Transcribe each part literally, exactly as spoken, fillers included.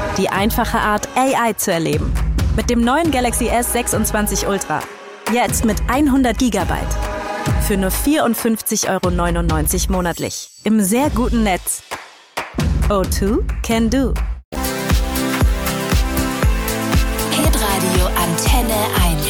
Die einfache Art, A I zu erleben. Mit dem neuen Galaxy S sechsundzwanzig Ultra. Jetzt mit hundert Gigabyte. Für nur vierundfünfzig Euro neunundneunzig monatlich. Im sehr guten Netz. O zwei can do. Hitradio Antenne eins.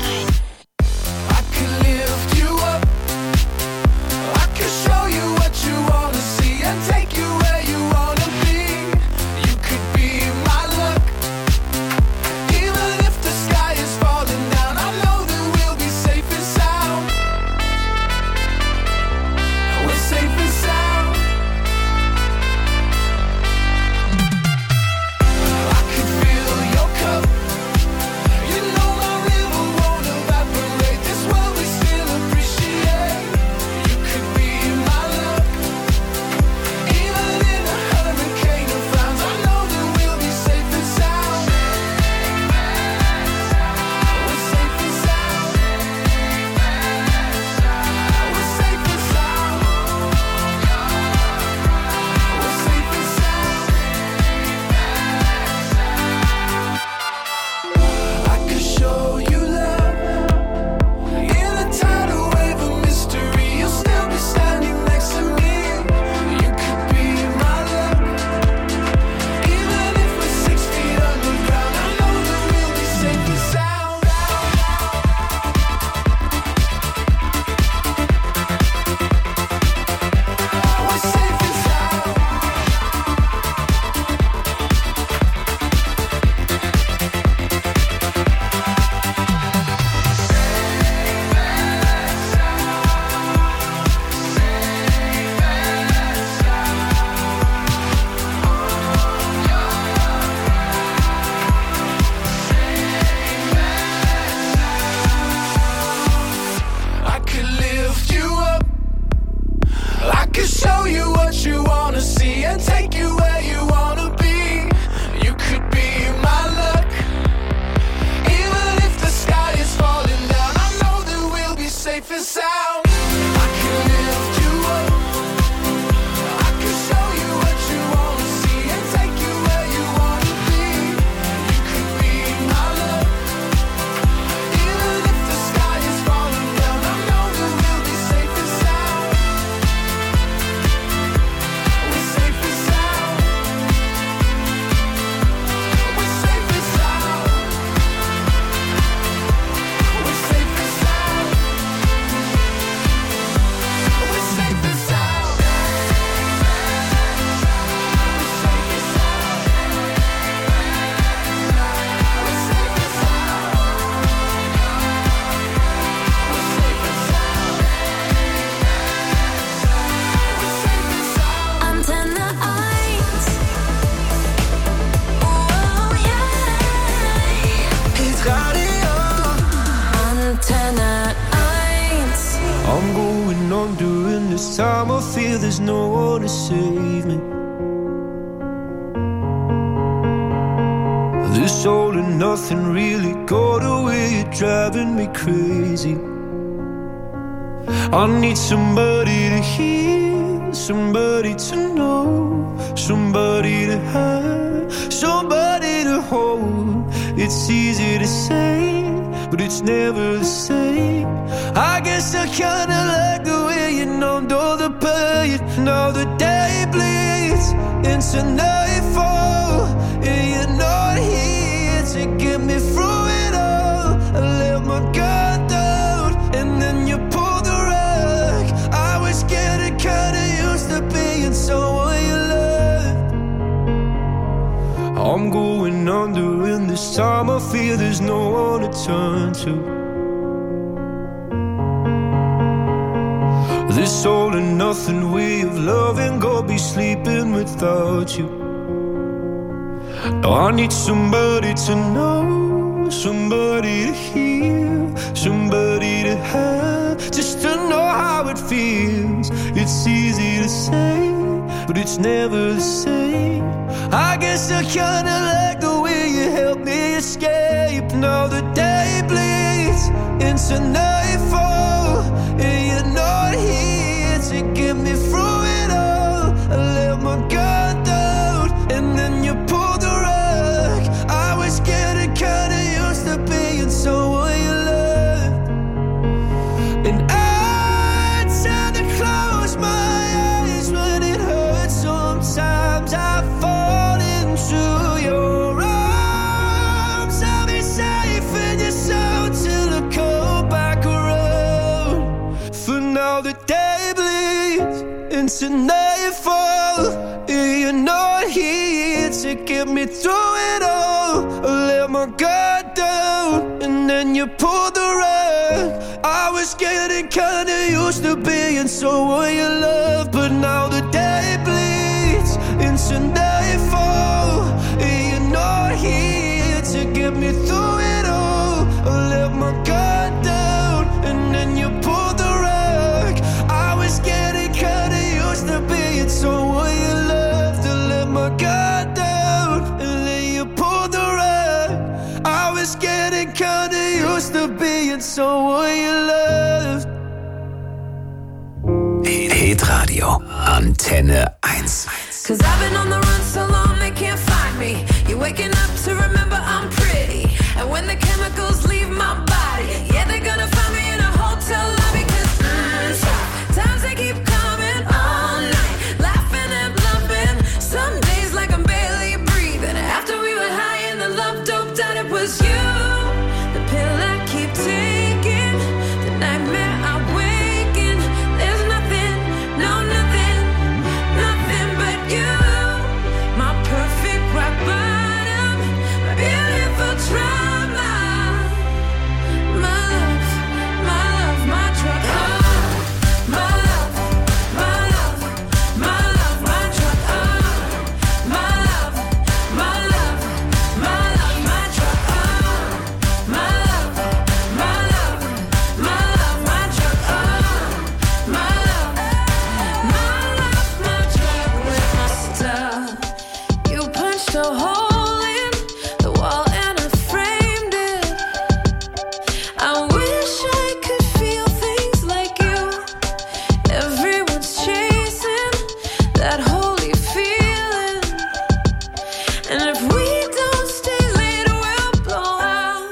There's no one to save me. This all and nothing really got away, you're driving me crazy. I need somebody to hear, somebody to know, somebody to have, somebody to hold. It's easy to say, but it's never the same. I guess I kinda like the way you numbed all the pain. Now the day bleeds into nightfall, and you're not here to get me through it all. I let my guard down, and then you pulled the rug. I was getting kinda used to being someone you loved. I'm going under, and this time I feel there's no one to turn to. This all and nothing way of loving, go be sleeping without you. Now I need somebody to know, somebody to hear, somebody to have, just to know how it feels. It's easy to say, but it's never the same. I guess I kinda like the way you help me escape. Now the day bleeds into nightfall, and you're not here to get me through it all. I let my guard down, and then you pulled the rug. into nightfall. You're not here to get me through it all. I let my guard down and then you pulled the rug. I was getting kinda used to being someone you love, but now the day bleeds into nightfall. You're not here to get me through it all. I let my guard down and then you pulled the rug. I was getting kinda used to being someone you love, to let my guard down and then you pulled the rug. I was getting kinda used to being someone you loved. Hitradio Antenne eins. Cause I've been on the run so long they can't find me. You're waking up to remember I'm pretty. And when the chemicals leave my body, yeah, they're gonna find me in a hotel lobby. Cause mm, times they keep coming all night, laughing and bluffing. Some days like I'm barely breathing. After we were high and the love doped out, it was you. The pill I keep taking, the nightmare I wake in. There's nothing, no nothing, nothing but you. My perfect rock bottom, my beautiful trauma. My love, my love, my drug. Oh, my love, my love, my love, my drug. Oh, my love, my love, my love, my drug. Oh, my love, my love, my love, my drug. Oh, my love, my love, my drug with my stuff. You punched a hole in the wall and I framed it. I wish I could feel things like you. Everyone's chasing that holy feeling. And if we don't stay late, we'll blow out,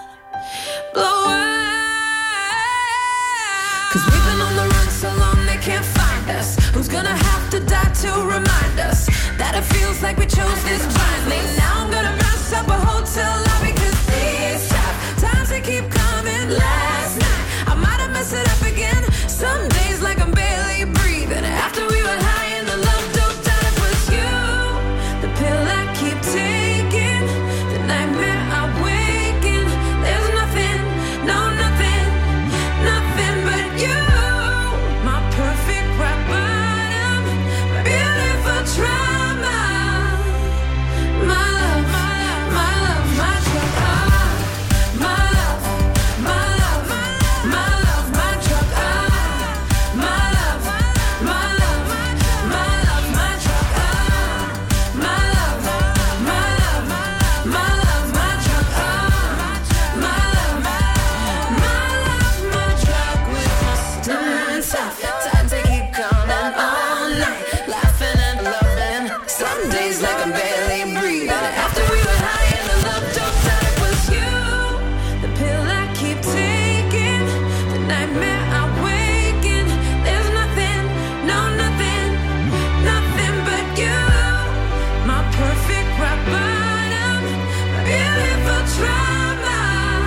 blow out. Cause we've been on the run so long they can't find us. Who's gonna have to die to remind us that it feels like we chose this blindly? Now I'm gonna mess up a hotel lobby. Cause these tough times they keep coming. Last night I might have messed it up again. Some days like I'm barely breathing. After we were high and the love doped out, it was you. The pill I keep taking, the nightmare I wake in. There's nothing, no nothing, nothing but you. My perfect rock bottom, my beautiful trauma. My love, my love, my drug. Ah, my love, my love, my love, my drug. Ah, my love, my love, my love, my drug. Ah, my love, my love, my love, my drug. Ah, my love, my love, my drug with my stuff. Times they keep coming all night, laughing and loving. Some days like I'm barely breathing. After we were high and the love doped out, it was you. The pill I keep taking, the nightmare I wake in. There's nothing, no nothing, nothing but you. My perfect rock bottom, my beautiful trauma.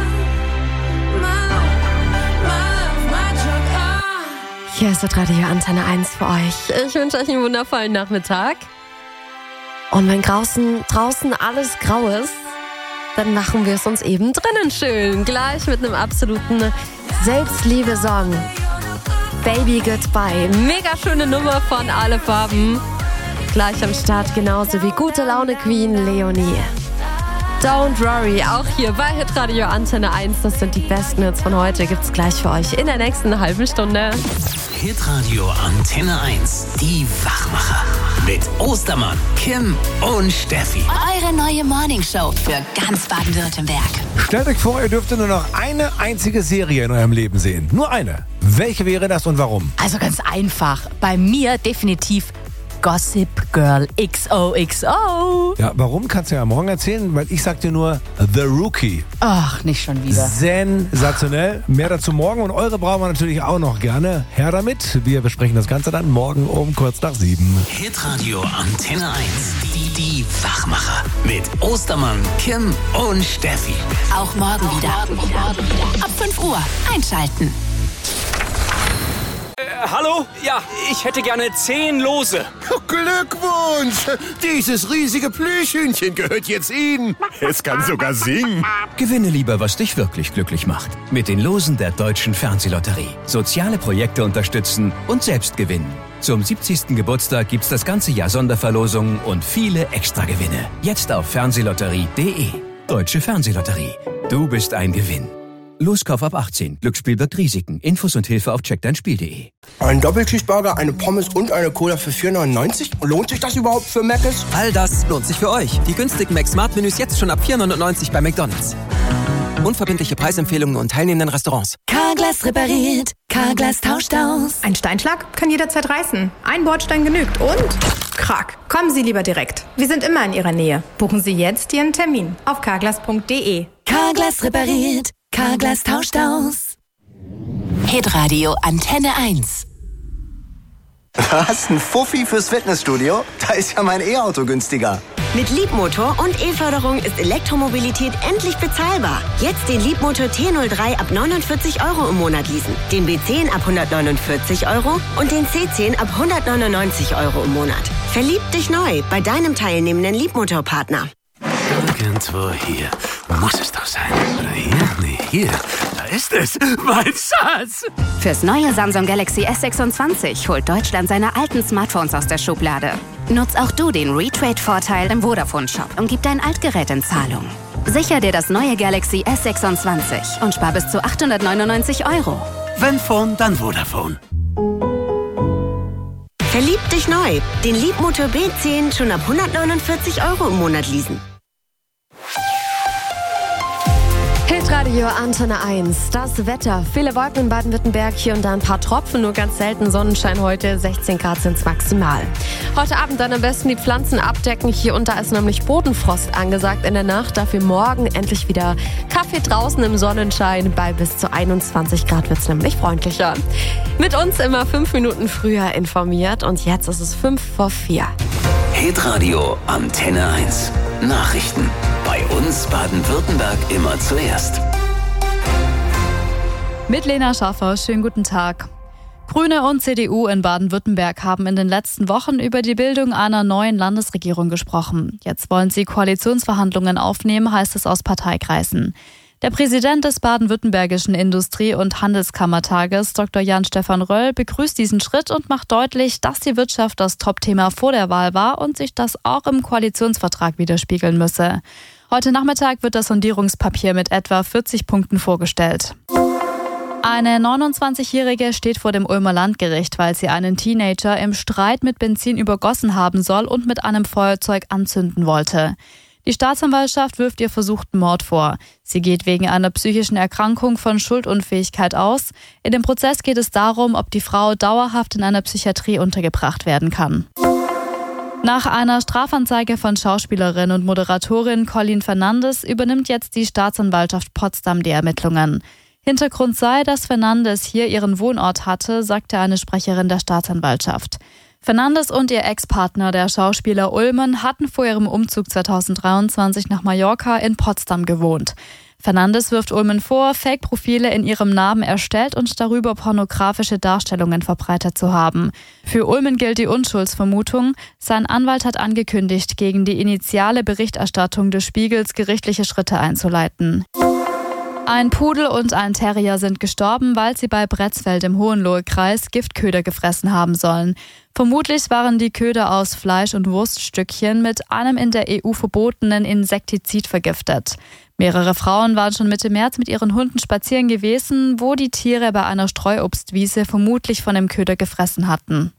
My love, my love, my drug. Ah. Hier ist das Radio Antenne eins für euch. Ich wünsche euch einen wundervollen Nachmittag. Und wenn draußen, draußen alles grau ist, dann machen wir es uns eben drinnen schön. Gleich mit einem absoluten Selbstliebe-Song. Baby Goodbye. Mega schöne Nummer von Alle Farben. Gleich am Start, genauso wie Gute Laune Queen Leonie. Don't worry, auch hier bei Hitradio Antenne eins. Das sind die besten Hits von heute. Gibt's gleich für euch in der nächsten halben Stunde. Hitradio Antenne eins. Die Wachmacher. Mit Ostermann, Kim und Steffi. Eure neue Morningshow für ganz Baden-Württemberg. Stellt euch vor, ihr dürftet nur noch eine einzige Serie in eurem Leben sehen. Nur eine. Welche wäre das und warum? Also ganz einfach. Bei mir definitiv Gossip Girl X O X O. Ja, warum kannst du ja morgen erzählen, weil ich sag dir nur The Rookie. Ach, nicht schon wieder. Sensationell. Mehr dazu morgen und eure brauchen wir natürlich auch noch gerne. Her damit. Wir besprechen das Ganze dann morgen um kurz nach sieben. Hitradio Antenne eins. Die, die Wachmacher. Mit Ostermann, Kim und Steffi. Auch morgen wieder. Ab fünf Uhr einschalten. hallo? Ja, ich hätte gerne zehn Lose. Glückwunsch! Dieses riesige Plüschhühnchen gehört jetzt Ihnen. Es kann sogar singen. Gewinne lieber, was dich wirklich glücklich macht. Mit den Losen der Deutschen Fernsehlotterie. Soziale Projekte unterstützen und selbst gewinnen. Zum siebzigsten Geburtstag gibt's das ganze Jahr Sonderverlosungen und viele Extragewinne. Jetzt auf fernsehlotterie punkt de. Deutsche Fernsehlotterie. Du bist ein Gewinn. Loskauf ab achtzehn. Glücksspiel birgt Risiken. Infos und Hilfe auf check dein spiel punkt de. Ein Doppelcheeseburger, eine Pommes und eine Cola für vier neunundneunzig? Lohnt sich das überhaupt für Mc's? All das lohnt sich für euch. Die günstigen Mac-Smart-Menüs jetzt schon ab vier neunundneunzig bei McDonald's. Unverbindliche Preisempfehlungen und teilnehmenden Restaurants. Carglass repariert, Carglass tauscht aus. Ein Steinschlag kann jederzeit reißen. Ein Bordstein genügt und krack. Kommen Sie lieber direkt. Wir sind immer in Ihrer Nähe. Buchen Sie jetzt Ihren Termin auf carglass punkt de. Carglass repariert, Carglass tauscht aus. Hitradio Antenne eins. Was? Ein Fuffi fürs Fitnessstudio? Da ist ja mein E-Auto günstiger. Mit Leapmotor und E-Förderung ist Elektromobilität endlich bezahlbar. Jetzt den Leapmotor T null drei ab neunundvierzig Euro im Monat leasen, den B zehn ab hundertneunundvierzig Euro und den C zehn ab hundertneunundneunzig Euro im Monat. Verlieb dich neu bei deinem teilnehmenden Leapmotor-Partner. Irgendwo hier muss es doch sein. Oder hier? Nee, hier. Da ist es. Mein Schatz. Fürs neue Samsung Galaxy S sechsundzwanzig holt Deutschland seine alten Smartphones aus der Schublade. Nutz auch du den Retrade-Vorteil im Vodafone-Shop und gib dein Altgerät in Zahlung. Sicher dir das neue Galaxy S sechsundzwanzig und spar bis zu achthundertneunundneunzig Euro. Wenn Phone, dann Vodafone. Verlieb dich neu. Den Leapmotor B zehn schon ab hundertneunundvierzig Euro im Monat leasen. Hitradio Antenne eins. Das Wetter. Viele Wolken in Baden-Württemberg, hier und da ein paar Tropfen, nur ganz selten Sonnenschein heute. sechzehn Grad sind's maximal. Heute Abend dann am besten die Pflanzen abdecken. Hier und da ist nämlich Bodenfrost angesagt in der Nacht. Dafür morgen endlich wieder Kaffee draußen im Sonnenschein. Bei bis zu einundzwanzig Grad wird's nämlich freundlicher. Mit uns immer fünf Minuten früher informiert und jetzt ist es fünf vor vier. Hitradio Antenne eins. Nachrichten. Bei uns Baden-Württemberg immer zuerst. Mit Lena Schaffer, schönen guten Tag. Grüne und C D U in Baden-Württemberg haben in den letzten Wochen über die Bildung einer neuen Landesregierung gesprochen. Jetzt wollen sie Koalitionsverhandlungen aufnehmen, heißt es aus Parteikreisen. Der Präsident des Baden-Württembergischen Industrie- und Handelskammertages, Doktor Jan-Stefan Röll, begrüßt diesen Schritt und macht deutlich, dass die Wirtschaft das Top-Thema vor der Wahl war und sich das auch im Koalitionsvertrag widerspiegeln müsse. Heute Nachmittag wird das Sondierungspapier mit etwa vierzig Punkten vorgestellt. Eine neunundzwanzigjährige steht vor dem Ulmer Landgericht, weil sie einen Teenager im Streit mit Benzin übergossen haben soll und mit einem Feuerzeug anzünden wollte. Die Staatsanwaltschaft wirft ihr versuchten Mord vor. Sie geht wegen einer psychischen Erkrankung von Schuldunfähigkeit aus. In dem Prozess geht es darum, ob die Frau dauerhaft in einer Psychiatrie untergebracht werden kann. Nach einer Strafanzeige von Schauspielerin und Moderatorin Colleen Fernandes übernimmt jetzt die Staatsanwaltschaft Potsdam die Ermittlungen. Hintergrund sei, dass Fernandes hier ihren Wohnort hatte, sagte eine Sprecherin der Staatsanwaltschaft. Fernandes und ihr Ex-Partner, der Schauspieler Ullmann, hatten vor ihrem Umzug zweitausenddreiundzwanzig nach Mallorca in Potsdam gewohnt. Fernandes wirft Ullmann vor, Fake-Profile in ihrem Namen erstellt und darüber pornografische Darstellungen verbreitet zu haben. Für Ullmann gilt die Unschuldsvermutung. Sein Anwalt hat angekündigt, gegen die initiale Berichterstattung des Spiegels gerichtliche Schritte einzuleiten. Ein Pudel und ein Terrier sind gestorben, weil sie bei Bretzfeld im Hohenlohe-Kreis Giftköder gefressen haben sollen. Vermutlich waren die Köder aus Fleisch- und Wurststückchen mit einem in der E U verbotenen Insektizid vergiftet. Mehrere Frauen waren schon Mitte März mit ihren Hunden spazieren gewesen, wo die Tiere bei einer Streuobstwiese vermutlich von dem Köder gefressen hatten.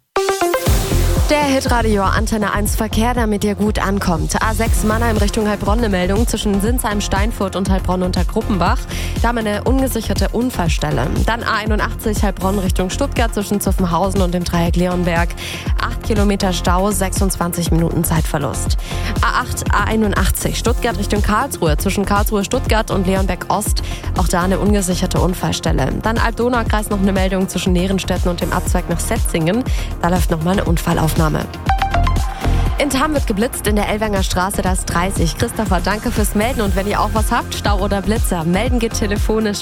Der Hitradio Antenne eins Verkehr, damit ihr gut ankommt. A sechs Mannheim Richtung Heilbronn, eine Meldung zwischen Sinsheim, Steinfurt und Heilbronn unter Gruppenbach. Da haben wir eine ungesicherte Unfallstelle. Dann A einundachtzig Heilbronn Richtung Stuttgart zwischen Zuffenhausen und dem Dreieck Leonberg. acht Kilometer Stau, sechsundzwanzig Minuten Zeitverlust. A acht, A einundachtzig Stuttgart Richtung Karlsruhe zwischen Karlsruhe, Stuttgart und Leonberg Ost. Auch da eine ungesicherte Unfallstelle. Dann Alb-Donau-Kreis noch eine Meldung zwischen Nerenstetten und dem Abzweig nach Setzingen. Da läuft nochmal eine Unfallaufnahme. In Tam wird geblitzt in der Ellwanger Straße, da ist dreißig. Christopher, danke fürs Melden und wenn ihr auch was habt, Stau oder Blitzer, melden geht telefonisch